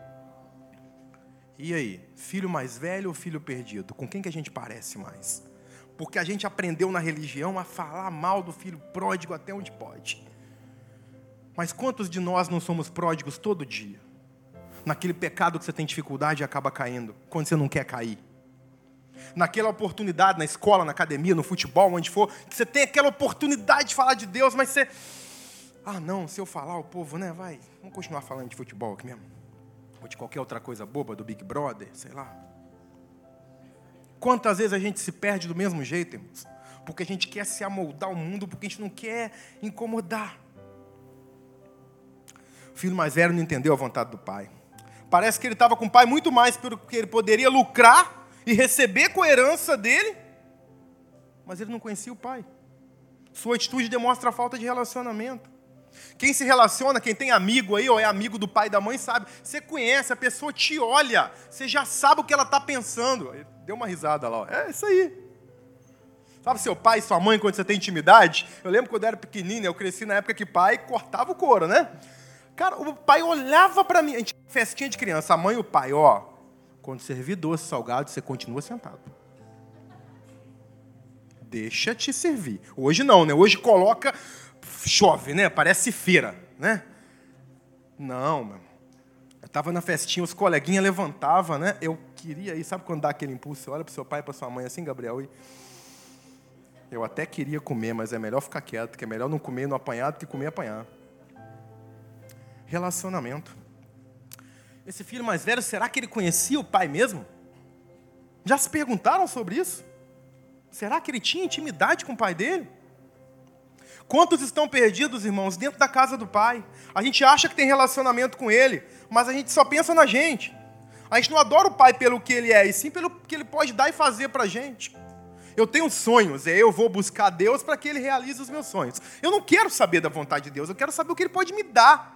E aí, filho mais velho ou filho perdido? Com quem que a gente parece mais? Porque a gente aprendeu na religião a falar mal do filho pródigo até onde pode. Mas quantos de nós não somos pródigos todo dia? Naquele pecado que você tem dificuldade e acaba caindo, quando você não quer cair. Naquela oportunidade, na escola, na academia, no futebol, onde for, que você tem aquela oportunidade de falar de Deus, mas você... Ah, não, se eu falar, o povo, né, vai... Vamos continuar falando de futebol aqui mesmo? Ou de qualquer outra coisa boba, do Big Brother, sei lá. Quantas vezes a gente se perde do mesmo jeito, irmãos? Porque a gente quer se amoldar ao mundo, porque a gente não quer incomodar. O filho mais velho não entendeu a vontade do pai. Parece que ele estava com o pai muito mais pelo que ele poderia lucrar e receber com a herança dele, mas ele não conhecia o pai. Sua atitude demonstra a falta de relacionamento. Quem se relaciona, quem tem amigo aí, ou é amigo do pai e da mãe, sabe. Você conhece, a pessoa te olha, você já sabe o que ela está pensando. Deu uma risada lá, ó. É isso aí. Sabe seu pai e sua mãe, quando você tem intimidade? Eu lembro quando eu era pequenininho, eu cresci na época que pai cortava o couro, né? Cara, o pai olhava para mim, a gente tinha festinha de criança, a mãe e o pai, ó, quando servir doce, salgado, você continua sentado. Deixa te servir. Hoje não, né? Hoje coloca, chove, né? Parece feira, né? Não, meu. Eu estava na festinha, os coleguinhas levantavam, né? Eu queria ir, sabe quando dá aquele impulso? Você olha para o seu pai e para sua mãe assim, Gabriel, e... Eu até queria comer, mas é melhor ficar quieto, que é melhor não comer e não apanhar do que comer e apanhar. Relacionamento. Esse filho mais velho, será que ele conhecia o pai mesmo? Já se perguntaram sobre isso? Será que ele tinha intimidade com o pai dele? Quantos estão perdidos, irmãos, dentro da casa do pai? A gente acha que tem relacionamento com ele, mas a gente só pensa na gente. A gente não adora o pai pelo que ele é, e sim pelo que ele pode dar e fazer pra gente. Eu tenho sonhos, e eu vou buscar Deus para que ele realize os meus sonhos. Eu não quero saber da vontade de Deus, eu quero saber o que ele pode me dar.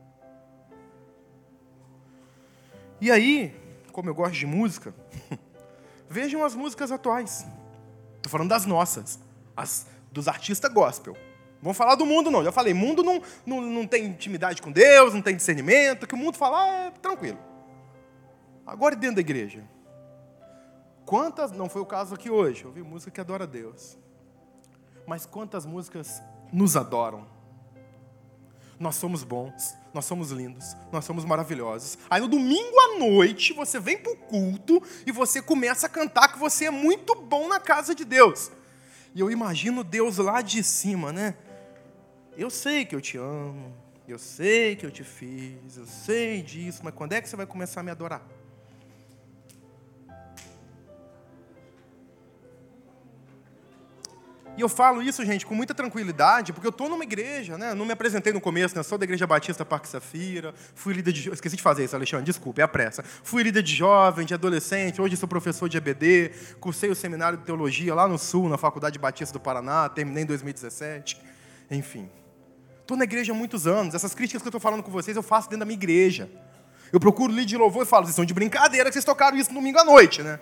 E aí, como eu gosto de música, vejam as músicas atuais. Estou falando das nossas, as dos artistas gospel. Vamos falar do mundo não, já falei, mundo não, não, não tem intimidade com Deus, não tem discernimento, o que o mundo fala é tranquilo. Agora dentro da igreja, quantas, não foi o caso aqui hoje, eu ouvi música que adora a Deus, mas quantas músicas nos adoram? Nós somos bons, nós somos lindos, nós somos maravilhosos. Aí no domingo à noite, você vem para o culto e você começa a cantar que você é muito bom na casa de Deus. E eu imagino Deus lá de cima, né? Eu sei que eu te amo, eu sei que eu te fiz, eu sei disso, mas quando é que você vai começar a me adorar? E eu falo isso, gente, com muita tranquilidade, porque eu estou numa igreja, né? Não me apresentei no começo, né? Sou da Igreja Batista Parque Safira, fui líder de... Esqueci de fazer isso, Alexandre, desculpa, é a pressa. Fui líder de jovem, de adolescente, hoje sou professor de E B D, cursei o seminário de teologia lá no Sul, na Faculdade Batista do Paraná, terminei em dois mil e dezessete, enfim. Estou na igreja há muitos anos, essas críticas que eu estou falando com vocês, eu faço dentro da minha igreja. Eu procuro líder de louvor e falo, vocês são de brincadeira que vocês tocaram isso no domingo à noite, né?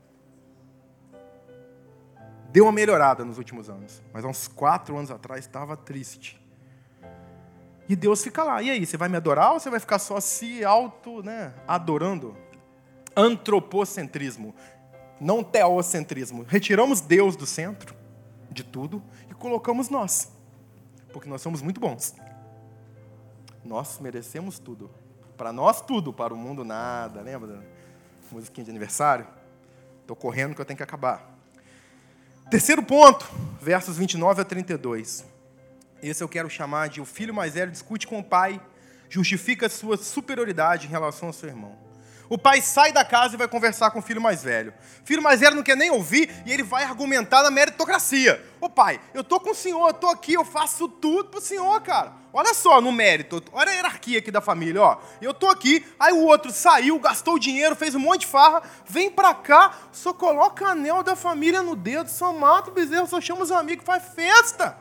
Deu uma melhorada nos últimos anos. Mas há uns quatro anos atrás estava triste. E Deus fica lá. E aí, você vai me adorar ou você vai ficar só se auto, né, adorando? Antropocentrismo. Não teocentrismo. Retiramos Deus do centro de tudo e colocamos nós. Porque nós somos muito bons. Nós merecemos tudo. Para nós, tudo. Para o mundo, nada. Lembra da musiquinha de aniversário? Estou correndo que eu tenho que acabar. Terceiro ponto, versos vinte e nove a trinta e dois. Esse eu quero chamar de o filho mais velho discute com o pai, justifica a sua superioridade em relação ao seu irmão. O pai sai da casa e vai conversar com o filho mais velho. O filho mais velho não quer nem ouvir e ele vai argumentar na meritocracia. Ô pai, eu tô com o senhor, eu tô aqui, eu faço tudo pro senhor, cara. Olha só no mérito, olha a hierarquia aqui da família, ó. Eu tô aqui, aí o outro saiu, gastou dinheiro, fez um monte de farra, vem pra cá, só coloca anel da família no dedo, só mata o bezerro, só chama os amigos, faz festa.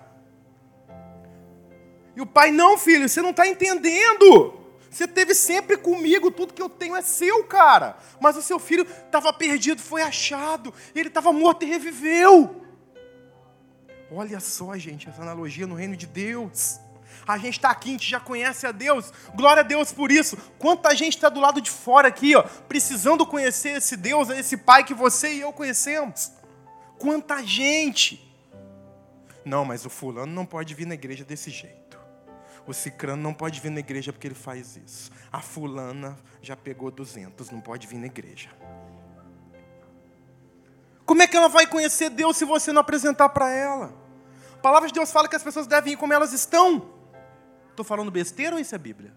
E o pai, não filho, você não tá entendendo. Você esteve sempre comigo, tudo que eu tenho é seu, cara. Mas o seu filho estava perdido, foi achado. Ele estava morto e reviveu. Olha só, gente, essa analogia no reino de Deus. A gente está aqui, a gente já conhece a Deus. Glória a Deus por isso. Quanta gente está do lado de fora aqui, ó, precisando conhecer esse Deus, esse Pai que você e eu conhecemos. Quanta gente. Não, mas o fulano não pode vir na igreja desse jeito. O cicrano não pode vir na igreja porque ele faz isso. A fulana já pegou duzentos, não pode vir na igreja. Como é que ela vai conhecer Deus se você não apresentar para ela? A palavra de Deus fala que as pessoas devem ir como elas estão. Estou falando besteira ou isso é Bíblia?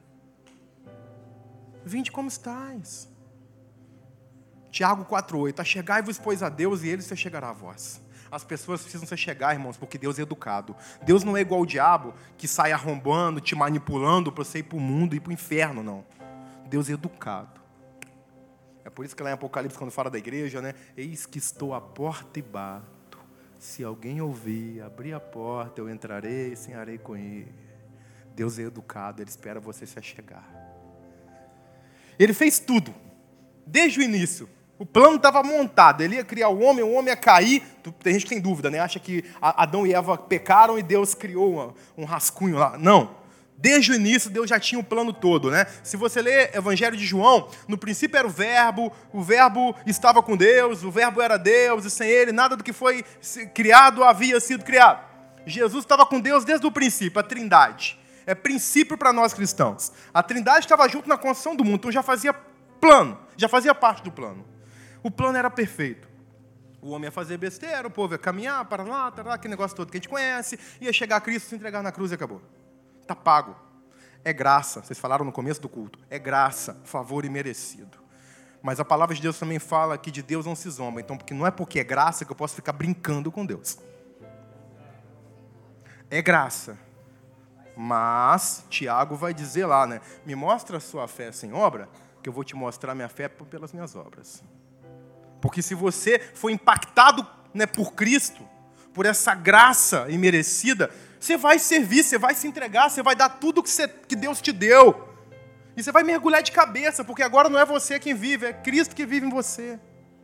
Vinde como estáis. Tiago quatro oito. Achegai-vos, pois, a Deus, e ele se chegará a vós. As pessoas precisam se chegar, irmãos, porque Deus é educado. Deus não é igual o diabo, que sai arrombando, te manipulando para você ir para o mundo e para o inferno, não. Deus é educado. É por isso que lá em Apocalipse, quando fala da igreja, né? Eis que estou à porta e bato. Se alguém ouvir, abrir a porta, eu entrarei e cearei com ele. Deus é educado, Ele espera você se achegar. Ele fez tudo, desde o início. O plano estava montado, ele ia criar o homem, o homem ia cair. Tem gente que tem dúvida, né? Acha que Adão e Eva pecaram e Deus criou um rascunho lá. Não. Desde o início, Deus já tinha o plano todo, né? Se você ler Evangelho de João, no princípio era o verbo, o verbo estava com Deus, o verbo era Deus, e sem ele nada do que foi criado havia sido criado. Jesus estava com Deus desde o princípio, a trindade. É princípio para nós cristãos. A trindade estava junto na construção do mundo, então já fazia plano, já fazia parte do plano. O plano era perfeito. O homem ia fazer besteira, o povo ia caminhar para lá, para lá, aquele negócio todo que a gente conhece, ia chegar a Cristo, se entregar na cruz e acabou. Está pago. É graça, vocês falaram no começo do culto, é graça, favor imerecido. Mas a palavra de Deus também fala que de Deus não se zomba, então porque não é porque é graça que eu posso ficar brincando com Deus. É graça. Mas Tiago vai dizer lá, né? Me mostra a sua fé sem obra, que eu vou te mostrar minha fé pelas minhas obras. Porque se você foi impactado, né, por Cristo, por essa graça imerecida, você vai servir, você vai se entregar, você vai dar tudo que, você, que Deus te deu. E você vai mergulhar de cabeça, porque agora não é você quem vive, é Cristo que vive em você.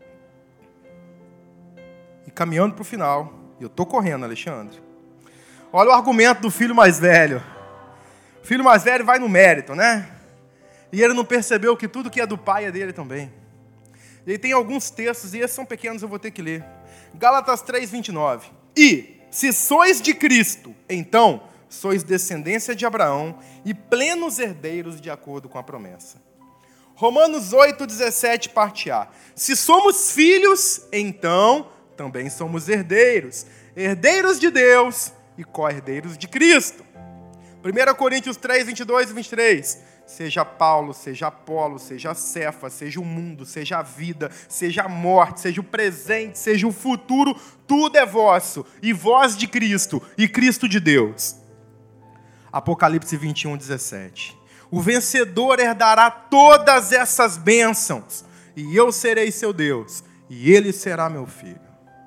E caminhando para o final, eu estou correndo, Alexandre. Olha o argumento do filho mais velho. O filho mais velho vai no mérito, né? E ele não percebeu que tudo que é do pai é dele também. E aí tem alguns textos, e esses são pequenos, eu vou ter que ler. Gálatas três, vinte e nove. E, se sois de Cristo, então sois descendência de Abraão e plenos herdeiros de acordo com a promessa. Romanos oito, dezessete, parte A. Se somos filhos, então também somos herdeiros. Herdeiros de Deus e co-herdeiros de Cristo. primeira Coríntios três, vinte e dois e vinte e três. Seja Paulo, seja Apolo, seja Cefa, seja o mundo, seja a vida, seja a morte, seja o presente, seja o futuro, tudo é vosso, e vós de Cristo, e Cristo de Deus. Apocalipse vinte e um, dezessete. O vencedor herdará todas essas bênçãos, e eu serei seu Deus, e ele será meu filho.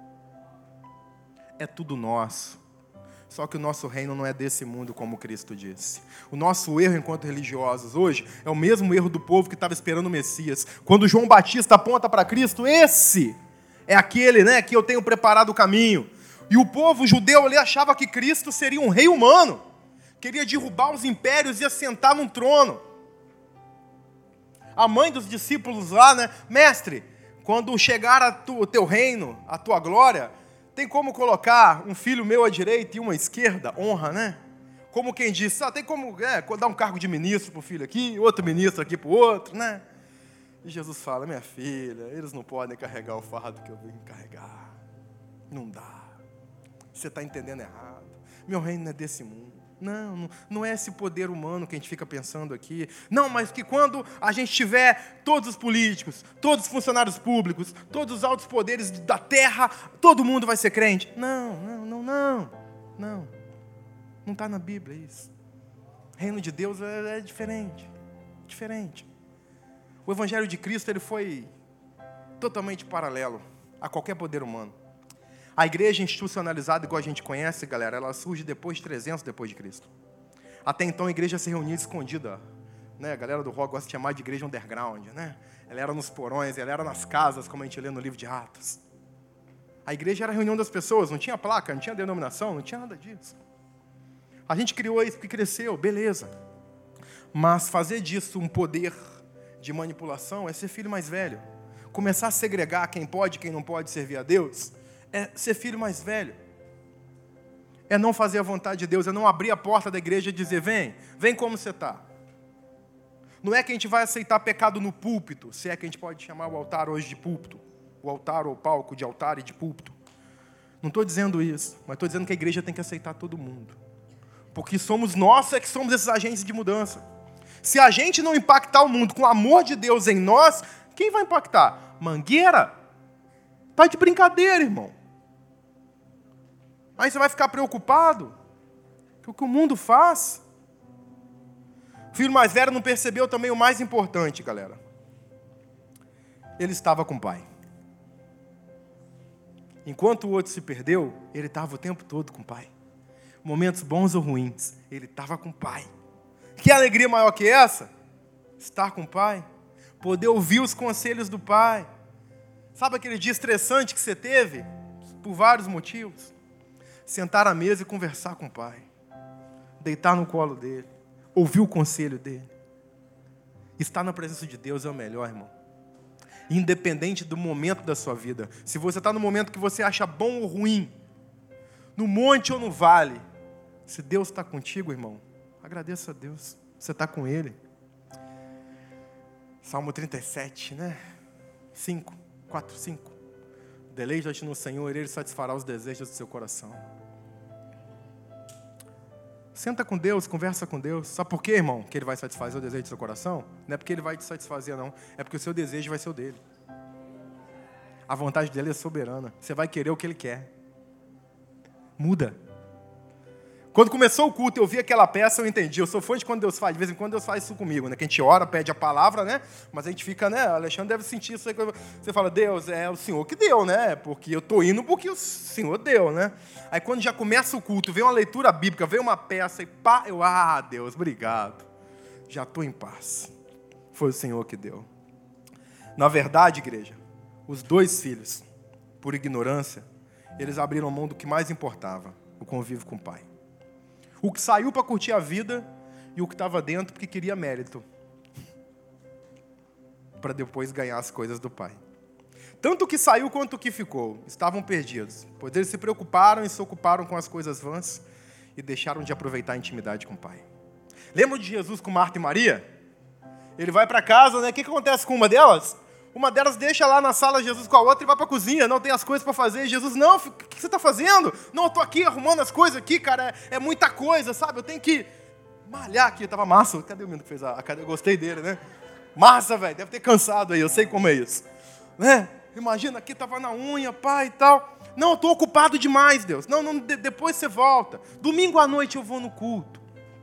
É tudo nosso. Só que o nosso reino não é desse mundo, como Cristo disse. O nosso erro enquanto religiosos hoje é o mesmo erro do povo que estava esperando o Messias. Quando João Batista aponta para Cristo, esse é aquele, né, que eu tenho preparado o caminho. E o povo judeu ali achava que Cristo seria um rei humano. Queria derrubar os impérios e assentar num trono. A mãe dos discípulos lá, né, mestre, quando chegar a tu, o teu reino, a tua glória, tem como colocar um filho meu à direita e uma à esquerda? Honra, né? Como quem diz, ah, tem como é, dar um cargo de ministro para o filho aqui, outro ministro aqui para o outro, né? E Jesus fala, minha filha, eles não podem carregar o fardo que eu vim carregar. Não dá. Você está entendendo errado. Meu reino não é desse mundo. Não, não, não é esse poder humano que a gente fica pensando aqui. Não, mas que quando a gente tiver todos os políticos, todos os funcionários públicos, todos os altos poderes da terra, todo mundo vai ser crente. Não, não, não, não. Não. Não está na Bíblia isso. O reino de Deus é, é diferente. Diferente. O Evangelho de Cristo ele foi totalmente paralelo a qualquer poder humano. A igreja institucionalizada, igual a gente conhece, galera, ela surge depois de trezentos depois de Cristo. Até então a igreja se reunia escondida, né? A galera do rock gosta de chamar de igreja underground, né? Ela era nos porões, ela era nas casas, como a gente lê no livro de Atos. A igreja era a reunião das pessoas, não tinha placa, não tinha denominação, não tinha nada disso. A gente criou isso porque cresceu, beleza. Mas fazer disso um poder de manipulação é ser filho mais velho. Começar a segregar quem pode e quem não pode servir a Deus é ser filho mais velho. É não fazer a vontade de Deus, é não abrir a porta da igreja e dizer, vem, vem como você está. Não é que a gente vai aceitar pecado no púlpito, se é que a gente pode chamar o altar hoje de púlpito. O altar ou palco de altar e de púlpito. Não estou dizendo isso, mas estou dizendo que a igreja tem que aceitar todo mundo. Porque somos nós é que somos esses agentes de mudança. Se a gente não impactar o mundo com o amor de Deus em nós, quem vai impactar? Mangueira? Tá de brincadeira, irmão. Aí você vai ficar preocupado com o que o mundo faz. O filho mais velho não percebeu também o mais importante, galera. Ele estava com o pai. Enquanto o outro se perdeu, ele estava o tempo todo com o pai. Momentos bons ou ruins, ele estava com o pai. Que alegria maior que essa? Estar com o pai. Poder ouvir os conselhos do pai. Sabe aquele dia estressante que você teve? Por vários motivos. Sentar à mesa e conversar com o pai. Deitar no colo dele. Ouvir o conselho dele. Estar na presença de Deus é o melhor, irmão. Independente do momento da sua vida. Se você está no momento que você acha bom ou ruim, no monte ou no vale, se Deus está contigo, irmão, agradeça a Deus. Você está com Ele. Salmo trinta e sete, né? cinco, quatro, cinco. Deleita-te no Senhor, Ele satisfará os desejos do seu coração. Senta com Deus, conversa com Deus. Sabe por quê, irmão, que Ele vai satisfazer o desejo do seu coração? Não é porque Ele vai te satisfazer, não. É porque o seu desejo vai ser o dele. A vontade dele é soberana. Você vai querer o que Ele quer. Muda. Quando começou o culto, eu vi aquela peça, eu entendi. Eu sou fã de quando Deus faz. De vez em quando Deus faz isso comigo, né? Que a gente ora, pede a palavra, né? Mas a gente fica, né? O Alexandre deve sentir isso aí. Você fala, Deus, é o Senhor que deu, né? Porque eu tô indo porque o Senhor deu, né? Aí quando já começa o culto, vem uma leitura bíblica, vem uma peça e pá, eu, ah, Deus, obrigado. Já tô em paz. Foi o Senhor que deu. Na verdade, igreja, os dois filhos, por ignorância, eles abriram mão do que mais importava, o convívio com o pai. O que saiu para curtir a vida e o que estava dentro porque queria mérito. Para depois ganhar as coisas do pai. Tanto o que saiu quanto o que ficou estavam perdidos, pois eles se preocuparam e se ocuparam com as coisas vãs e deixaram de aproveitar a intimidade com o pai. Lembra de Jesus com Marta e Maria? Ele vai para casa, né? O que, que acontece com uma delas? Uma delas deixa lá na sala Jesus com a outra e vai para a cozinha. Não tem as coisas para fazer. Jesus, não, o que, que você está fazendo? Não, eu estou aqui arrumando as coisas aqui, cara. É, é muita coisa, sabe? Eu tenho que malhar aqui. Tava massa. Cadê o menino que fez a, a cadeira? Eu gostei dele, né? Massa, velho. Deve ter cansado aí. Eu sei como é isso. Né? Imagina, aqui tava na unha, pai e tal. Não, eu estou ocupado demais, Deus. Não, não, de, depois você volta. Domingo à noite eu vou no culto.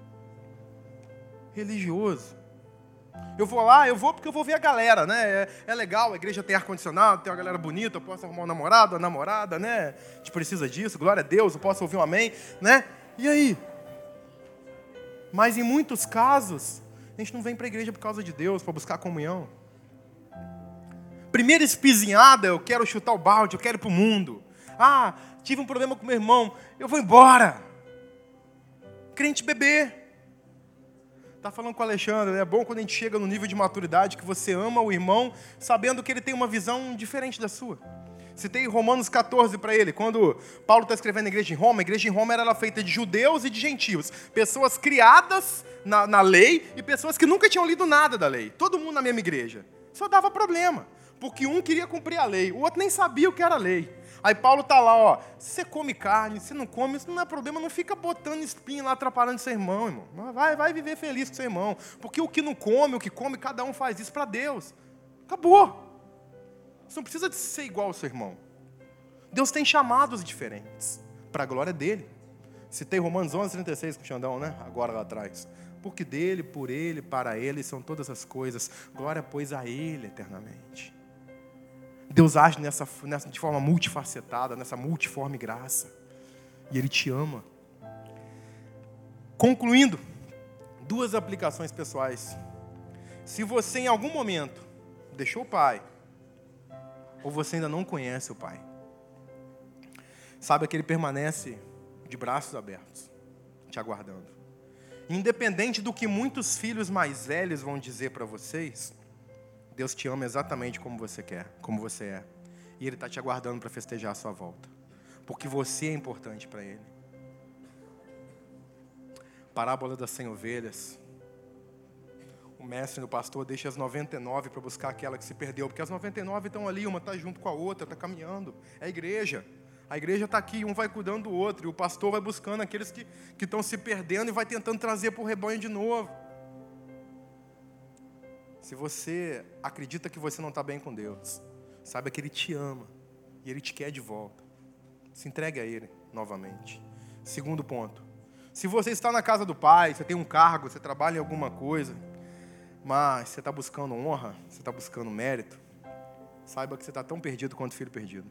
Religioso. Eu vou lá, eu vou porque eu vou ver a galera, né? É, é legal, a igreja tem ar-condicionado, tem uma galera bonita, eu posso arrumar um namorado, uma namorada, né? A gente precisa disso, glória a Deus, eu posso ouvir um amém, né? E aí? Mas em muitos casos, a gente não vem para a igreja por causa de Deus, para buscar comunhão. Primeira espizinhada, eu quero chutar o balde, eu quero ir para o mundo. Ah, tive um problema com meu irmão, eu vou embora. Crente bebê. Está falando com o Alexandre, é bom quando a gente chega no nível de maturidade que você ama o irmão, sabendo que ele tem uma visão diferente da sua. Citei Romanos catorze para ele, quando Paulo está escrevendo a igreja em Roma, a igreja em Roma era feita de judeus e de gentios, pessoas criadas na, na lei e pessoas que nunca tinham lido nada da lei, todo mundo na mesma igreja. Só dava problema, porque um queria cumprir a lei, o outro nem sabia o que era a lei. Aí Paulo está lá, ó, se você come carne, se não come, isso não é problema, não fica botando espinho lá, atrapalhando seu irmão, irmão. Vai, vai viver feliz com seu irmão. Porque o que não come, o que come, cada um faz isso para Deus. Acabou. Você não precisa de ser igual ao seu irmão. Deus tem chamados diferentes, para a glória dele. Citei Romanos onze, trinta e seis com o Xandão, né? Agora lá atrás. Porque dele, por ele, para ele são todas as coisas. Glória, pois, a ele eternamente. Deus age nessa, nessa, de forma multifacetada, nessa multiforme graça. E Ele te ama. Concluindo, duas aplicações pessoais. Se você em algum momento deixou o Pai, ou você ainda não conhece o Pai, saiba que Ele permanece de braços abertos, te aguardando. Independente do que muitos filhos mais velhos vão dizer para vocês, Deus te ama exatamente como você quer, como você é. E Ele está te aguardando para festejar a sua volta. Porque você é importante para Ele. Parábola das cem ovelhas. O mestre, o pastor, deixa as noventa e nove para buscar aquela que se perdeu. Porque as noventa e nove estão ali, uma está junto com a outra, está caminhando. É a igreja. A igreja está aqui, um vai cuidando do outro. E o pastor vai buscando aqueles que, que estão se perdendo e vai tentando trazer para o rebanho de novo. Se você acredita que você não está bem com Deus, saiba que Ele te ama e Ele te quer de volta. Se entregue a Ele novamente. Segundo ponto. Se você está na casa do Pai, você tem um cargo, você trabalha em alguma coisa, mas você está buscando honra, você está buscando mérito, saiba que você está tão perdido quanto filho perdido.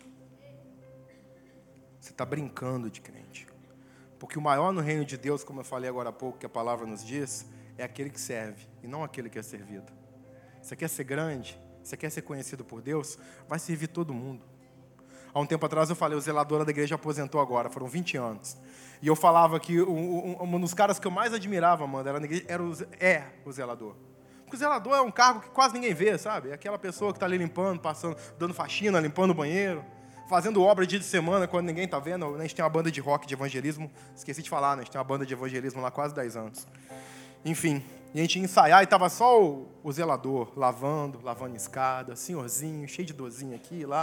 Você está brincando de crente. Porque o maior no reino de Deus, como eu falei agora há pouco, que a palavra nos diz, é aquele que serve e não aquele que é servido. Você quer ser grande? Você quer ser conhecido por Deus? Vai servir todo mundo. Há um tempo atrás eu falei, o zelador da igreja aposentou agora, foram vinte anos. E eu falava que um, um, um dos caras que eu mais admirava, Amanda, era, era o, é o zelador. Porque o zelador é um cargo que quase ninguém vê, sabe? É aquela pessoa que está ali limpando, passando, dando faxina, limpando o banheiro, fazendo obra dia de semana quando ninguém está vendo. A gente tem uma banda de rock, de evangelismo. Esqueci de falar, né? A gente tem uma banda de evangelismo lá há quase dez anos. Enfim, e a gente ia ensaiar e estava só o, o zelador lavando, lavando escada, senhorzinho, cheio de dorzinha aqui e lá.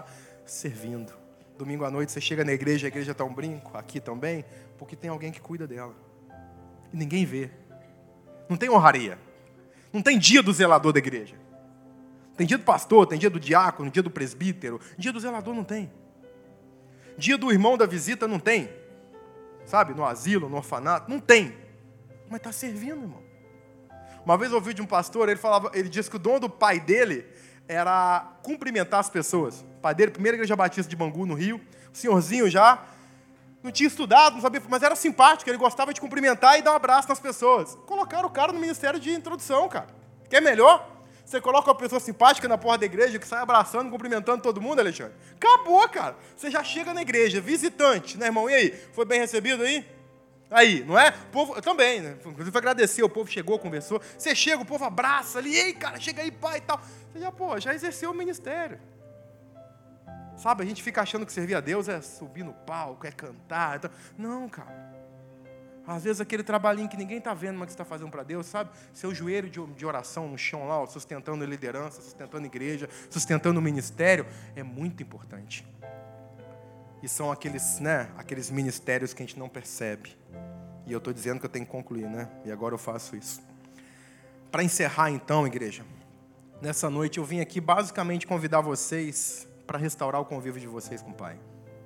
servindo. Domingo à noite você chega na igreja, a igreja está um brinco, aqui também, porque tem alguém que cuida dela. E ninguém vê. Não tem honraria. Não tem dia do zelador da igreja. Tem dia do pastor, tem dia do diácono, dia do presbítero. Dia do zelador não tem. Dia do irmão da visita não tem. Sabe, no asilo, no orfanato, não tem. Mas está servindo, irmão. Uma vez eu ouvi de um pastor, ele falava, ele disse que o dom do pai dele era cumprimentar as pessoas. O pai dele, primeira igreja batista de Bangu, no Rio, o senhorzinho já, não tinha estudado, não sabia, mas era simpático, ele gostava de cumprimentar e dar um abraço nas pessoas. Colocaram o cara no ministério de introdução, cara. Quer melhor? Você coloca uma pessoa simpática na porta da igreja, que sai abraçando, cumprimentando todo mundo, Alexandre. Acabou, cara. Você já chega na igreja, visitante, né, irmão? E aí, foi bem recebido aí? Aí, não é? O povo, eu também, né? Inclusive agradecer, o povo chegou, conversou. Você chega, o povo abraça ali, ei, cara, chega aí, pai e tal. Você já, pô, já exerceu o ministério. Sabe, a gente fica achando que servir a Deus é subir no palco, é cantar. Então... Não, cara. Às vezes aquele trabalhinho que ninguém está vendo, mas que você está fazendo para Deus, sabe? Seu joelho de oração no chão lá, sustentando a liderança, sustentando a igreja, sustentando o ministério, é muito importante. E são aqueles, né, aqueles ministérios que a gente não percebe. E eu estou dizendo que eu tenho que concluir, né? E agora eu faço isso. Para encerrar então, igreja, nessa noite eu vim aqui basicamente convidar vocês para restaurar o convívio de vocês com o Pai.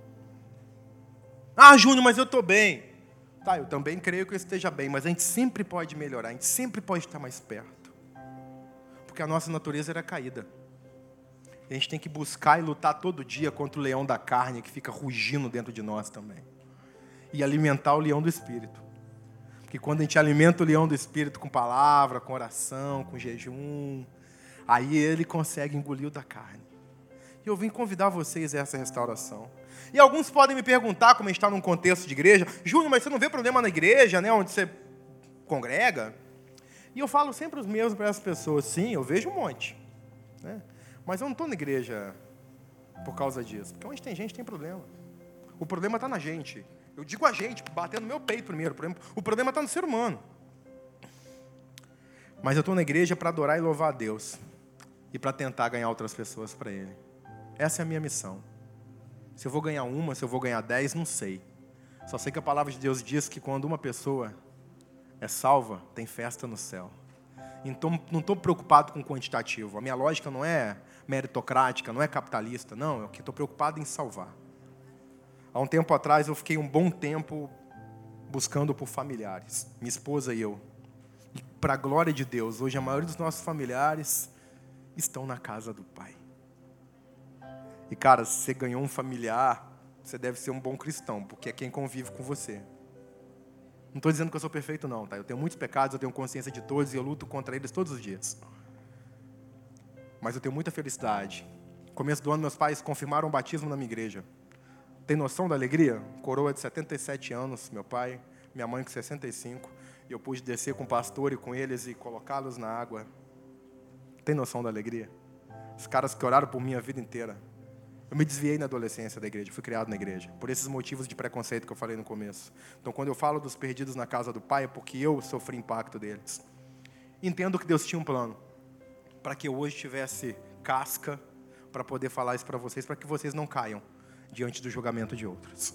Ah, Júnior, mas eu estou bem. Tá, eu também creio que eu esteja bem, mas a gente sempre pode melhorar, a gente sempre pode estar mais perto. Porque a nossa natureza era caída. A gente tem que buscar e lutar todo dia contra o leão da carne que fica rugindo dentro de nós também. E alimentar o leão do Espírito. Porque quando a gente alimenta o leão do Espírito com palavra, com oração, com jejum, aí ele consegue engolir o da carne. E eu vim convidar vocês a essa restauração. E alguns podem me perguntar, como a gente está num contexto de igreja, Júnior, mas você não vê problema na igreja, né, onde você congrega? E eu falo sempre os mesmos para essas pessoas, sim, eu vejo um monte. Né? Mas eu não estou na igreja por causa disso. Porque onde tem gente, tem problema. O problema está na gente. Eu digo a gente, batendo no meu peito primeiro. O problema está no ser humano. Mas eu estou na igreja para adorar e louvar a Deus. E para tentar ganhar outras pessoas para Ele. Essa é a minha missão. Se eu vou ganhar uma, se eu vou ganhar dez, não sei. Só sei que a palavra de Deus diz que quando uma pessoa é salva, tem festa no céu. Então, não estou preocupado com o quantitativo. A minha lógica não é meritocrática, não é capitalista. Não, eu estou preocupado em salvar. Há um tempo atrás, eu fiquei um bom tempo buscando por familiares. Minha esposa e eu. E, para a glória de Deus, hoje a maioria dos nossos familiares estão na casa do Pai. E, cara, se você ganhou um familiar, você deve ser um bom cristão, porque é quem convive com você. Não estou dizendo que eu sou perfeito, não, tá? Eu tenho muitos pecados, eu tenho consciência de todos e eu luto contra eles todos os dias. Mas eu tenho muita felicidade. No começo do ano, meus pais confirmaram o batismo na minha igreja. Tem noção da alegria? Coroa de setenta e sete anos, meu pai, minha mãe com sessenta e cinco. E eu pude descer com o pastor e com eles e colocá-los na água. Tem noção da alegria? Os caras que oraram por mim a vida inteira. Eu me desviei na adolescência da igreja, fui criado na igreja, por esses motivos de preconceito que eu falei no começo. Então, quando eu falo dos perdidos na casa do Pai, é porque eu sofri impacto deles. Entendo que Deus tinha um plano, para que eu hoje tivesse casca, para poder falar isso para vocês, para que vocês não caiam diante do julgamento de outros.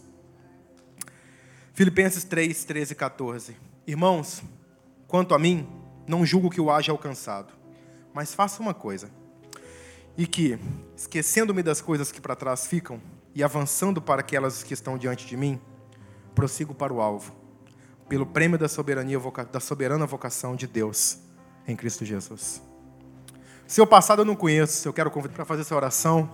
Filipenses três, treze e quatorze. Irmãos, quanto a mim, não julgo que o haja alcançado, mas faça uma coisa. E que, esquecendo-me das coisas que para trás ficam e avançando para aquelas que estão diante de mim, prossigo para o alvo, pelo prêmio da soberania, da soberana vocação de Deus em Cristo Jesus. Seu passado eu não conheço, eu quero convidar para fazer essa oração.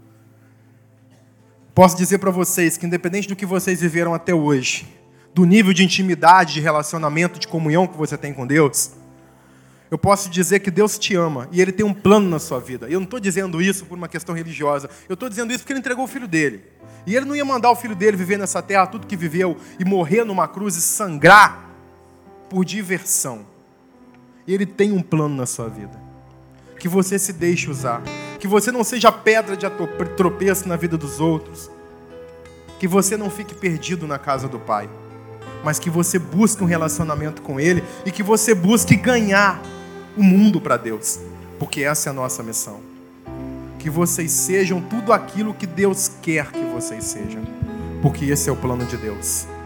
Posso dizer para vocês que, independente do que vocês viveram até hoje, do nível de intimidade, de relacionamento, de comunhão que você tem com Deus, eu posso dizer que Deus te ama e Ele tem um plano na sua vida. Eu não estou dizendo isso por uma questão religiosa. Eu estou dizendo isso porque Ele entregou o Filho dele. E Ele não ia mandar o Filho dele viver nessa terra tudo que viveu e morrer numa cruz e sangrar por diversão. E Ele tem um plano na sua vida. Que você se deixe usar. Que você não seja pedra de tropeço na vida dos outros. Que você não fique perdido na casa do Pai. Mas que você busque um relacionamento com Ele e que você busque ganhar o mundo para Deus, porque essa é a nossa missão. que vocês sejam tudo aquilo que Deus quer que vocês sejam, porque esse é o plano de Deus.